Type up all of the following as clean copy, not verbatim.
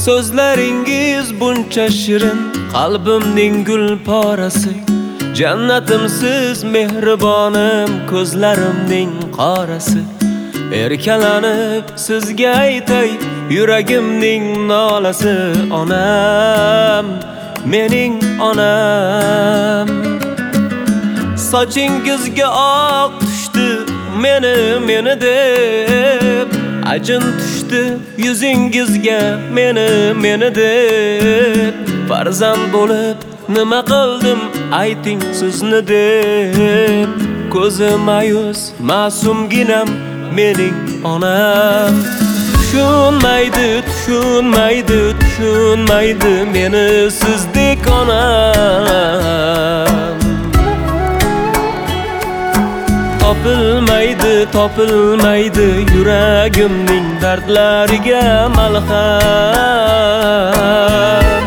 So'zlaringiz buncha shirin, qalbimning gul porasi. Jannatimsiz mehribonim, ko'zlarimning qorasi. Erkalanib sizga aytay, yuragimning nolasi. Onam, mening onam. Sochingizga oq tushdi, meni deb. Ajin tushdi yuzingizga, meni deb. Farzand bo'lib nima qildim, ayting sizni deb. Ko'zi mayus, ma'sumginam, mening onam. Tushunmaydi meni sizdek onam. Topilmaydi yuragimning dardlariga malham.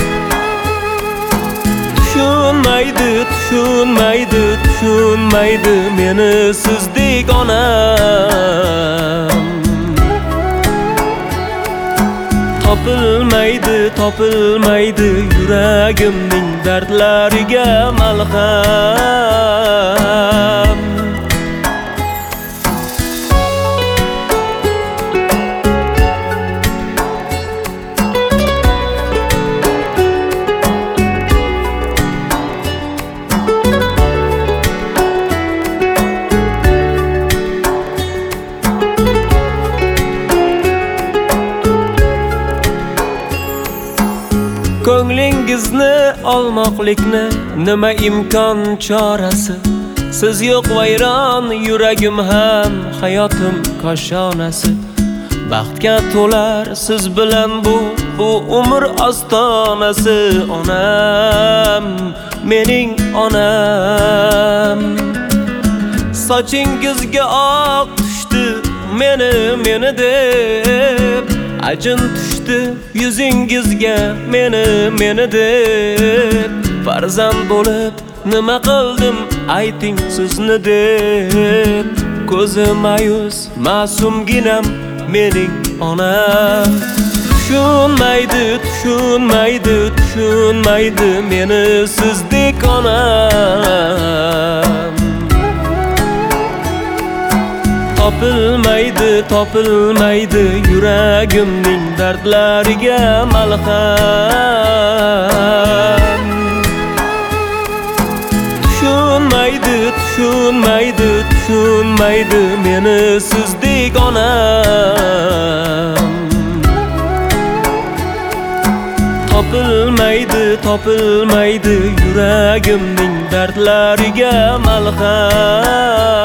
Tushunmaydi meni sizdek onam. Topilmaydi yuragimning dardlariga malham. Ko'nglingizni olmoqlikni nima imkon chorasi. Siz yo'q vayron yuragim ham, hayotim koshonasi. Baxtga to'lar siz bilan bu umr ostonasi. Onam, mening onam. Sochingizga oq tushdi, meni deb. Ajin tushdi yuzingizga, meni deb. Farzand bo'lib nima qildim, ayting sizni deb. Ko'zi mayus, ma'sumginam, mening onam. Tushunmaydi meni sizdek onam. Topilmaydi yuragimning dardlariga malham. Tushunmaydi meni sizdek onam. Topilmaydi yuragimning dardlariga malham.